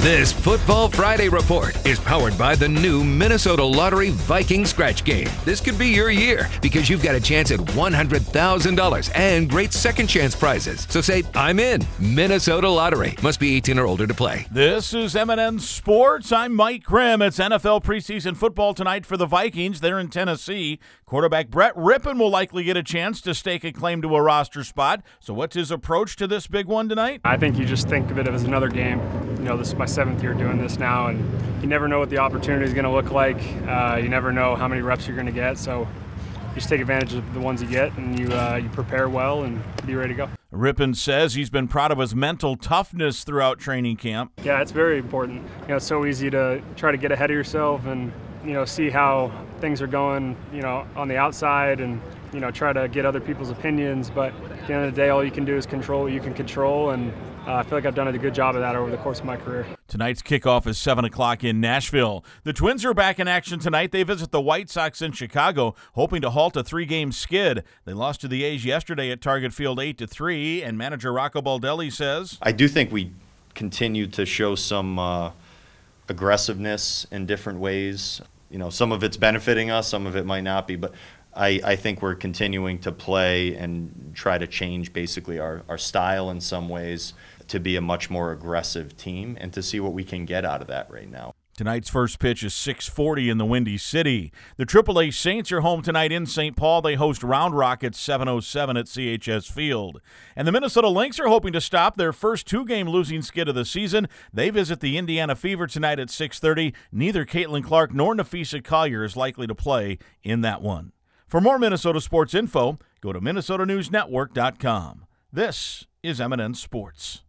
This Football Friday report is powered by the new Minnesota Lottery Viking Scratch Game. This could be your year because you've got a chance at $100,000 and great second chance prizes. So say, I'm in. Minnesota Lottery. Must be 18 or older to play. This is M&N Sports. I'm Mike Grimm. It's NFL preseason football tonight for the Vikings. They're in Tennessee. Quarterback Brett Rypien will likely get a chance to stake a claim to a roster spot. So what's his approach to this big one tonight? I think you just think of it as another game. You know, this is my 7th year doing this now, and you never know what the opportunity is going to look like. You never know how many reps you're going to get, so you just take advantage of the ones you get, and you prepare well and be ready to go. Rypien says he's been proud of his mental toughness throughout training camp. Yeah, it's very important. You know, it's so easy to try to get ahead of yourself and, you know, see how things are going, you know, on the outside and, you know, try to get other people's opinions. But at the end of the day, all you can do is control what you can control, and I feel like I've done a good job of that over the course of my career. Tonight's kickoff is 7 o'clock in Nashville. The Twins are back in action tonight. They visit the White Sox in Chicago, hoping to halt a 3-game skid. They lost to the A's yesterday at Target Field 8-3, and manager Rocco Baldelli says, I do think we continue to show some aggressiveness in different ways. You know, some of it's benefiting us, some of it might not be, but I think we're continuing to play and try to change basically our style in some ways to be a much more aggressive team and to see what we can get out of that right now. Tonight's first pitch is 6:40 in the Windy City. The AAA Saints are home tonight in St. Paul. They host Round Rock at 7:07 at CHS Field. And the Minnesota Lynx are hoping to stop their first 2-game losing skid of the season. They visit the Indiana Fever tonight at 6:30. Neither Caitlin Clark nor Nafisa Collier is likely to play in that one. For more Minnesota sports info, go to MinnesotaNewsNetwork.com. This is M&N Sports.